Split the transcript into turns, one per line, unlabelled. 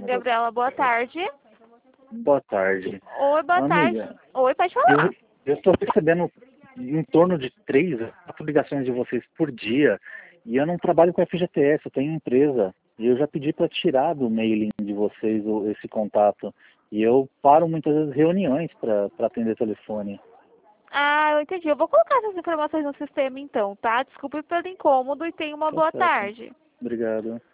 Gabriela, boa tarde.
Boa tarde.
Oi, boa tarde.
Amiga,
Oi, pode falar.
eu estou recebendo em torno de 4 ligações de vocês por dia e eu não trabalho com FGTS, eu tenho empresa e eu já pedi para tirar do mailing de vocês esse contato e eu paro muitas vezes reuniões para atender telefone.
Ah, eu entendi. Eu vou colocar essas informações no sistema então, tá? Desculpe pelo incômodo e tenha uma
Tá
boa
certo.
tarde.
Obrigado.